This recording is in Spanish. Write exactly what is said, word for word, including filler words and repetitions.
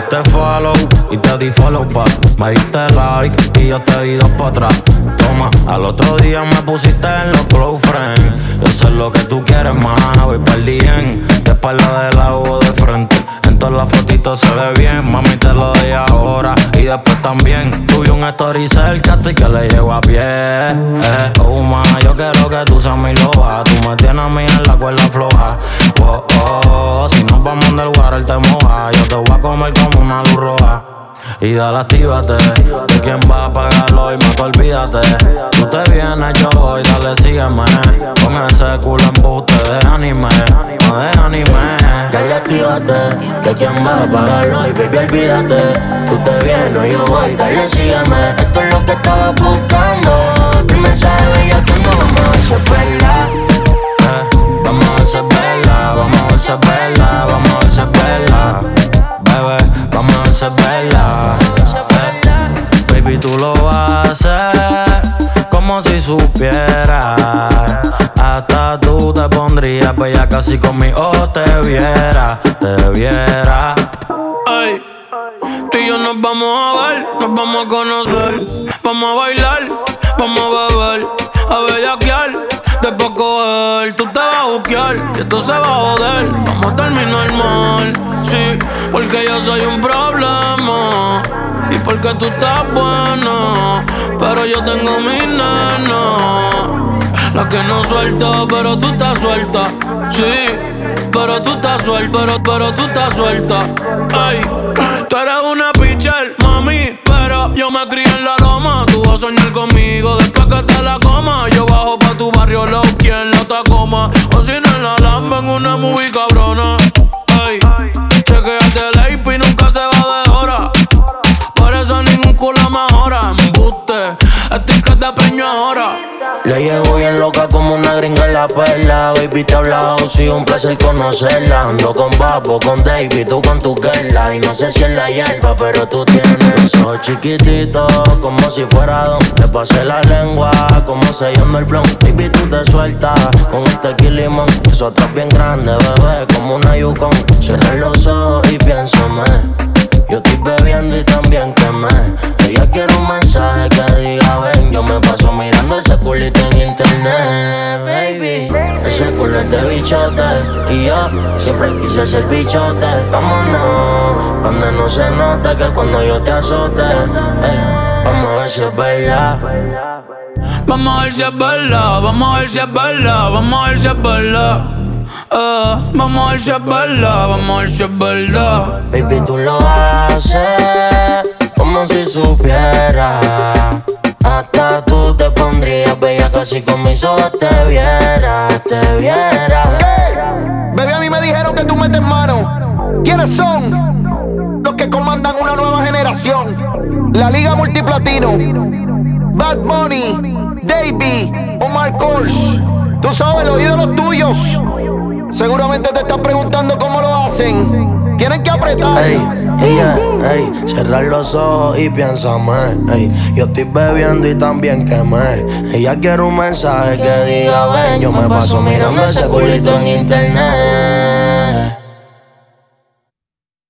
diste follow y te di follow back. Me diste like y yo te di dos pa' atrás. Toma, al otro día me pusiste en los close friends. Yo sé lo que tú quieres, más voy pa'l bien. De espalda de lado o de frente. En todas las fotitos se ve bien. Mami, te lo doy ahora y después también. Subí un story cerca y que le llego a pie. Eh, oh, ma, yo quiero que tú seas mi loba. Tú me tienes a mí en la cuerda floja. Oh, oh, si nos vamos del water te moja. Yo te voy a comer como una luz roja. Y dale, actívate, de quién va a pagarlo y más olvídate. Tú te vienes, yo voy, dale, sígueme. Con ese culo embuste de anime, no de anime. Dale, actívate, de quién va a pagarlo y baby, olvídate. Tú te vienes, yo voy, dale, sígueme. Esto es lo que estaba buscando. El mensaje veía que no vamos a ver si es verdad. Eh, vamos a ver si es verdad, vamos a ver si es verdad, vamos a ver si es verdad. Bebé, vamos a ver si es verdad. Eh, baby, tú lo haces como si supieras. Hasta tú te pondrías bella casi conmigo te viera, te viera. Ay, tú y yo nos vamos a ver, nos vamos a conocer. Vamos a bailar, vamos a beber, a bellaquear. Después coger, tú te vas a buquear y esto se va a joder. Vamos a terminar mal, sí, porque yo soy un problema y porque tú estás buena, pero yo tengo mi nena, la que no suelta, pero tú estás suelta, sí, pero tú estás suelta, pero, pero tú estás suelta. Ay, tú eres una pitcher, mami, pero yo me crié en la loma. Tú vas a soñar conmigo después que te la coma. Yo bajo pa' tu barrio, low, quien la Tacoma. O si no en la Lamba, en una movie cabrona. Ay, chequeate el A P y nunca se va de hora. Por eso ningún culo mejora. Embuste, estoy que te preño ahora. Le llevo bien loca como una gringa en la perla. Baby, te he hablado, sí, un placer conocerla. Ando con Babo, con David, tú con tu girla. Y no sé si es la hierba, pero tú tienes ojos chiquititos, como si fuera don. Le pasé la lengua, como sellando el blon. Baby, tú te sueltas con el tequila y limón. Eso atrás bien grande, bebé, como una Yukon. Cierra los ojos y piénsame. Yo estoy bebiendo y también quemé. Ella quiere un mensaje que diga ven. Yo me paso mirando ese culito en internet, baby. Ese culo es de bichote y yo siempre quise ser bichote. Vámonos, donde no se note que cuando yo te azote. Hey, vamos a ver si es verdad. Vamos a ver si es verdad, vamos a ver si es verdad, vamos a ver si es verdad. Uh, vamos a ver si es verdad, vamos a ver si es verdad. Baby, tú lo haces como si supieras. Hasta tú te pondrías bella casi con mis ojos te viera, te viera. Hey, bebé, a mí me dijeron que tú metes mano. ¿Quiénes son? Los que comandan una nueva generación. La Liga Multiplatino, Bad Bunny, Davey, Omar Kors. Tú sabes, los ídolos tuyos. Seguramente te están preguntando cómo lo hacen. Tienen que apretar. Ey, ella, ey, cerrar los ojos y piénsame. Ey, yo estoy bebiendo y también quemé. Ella quiere un mensaje que diga ven. Yo me paso mirando ese culito en internet.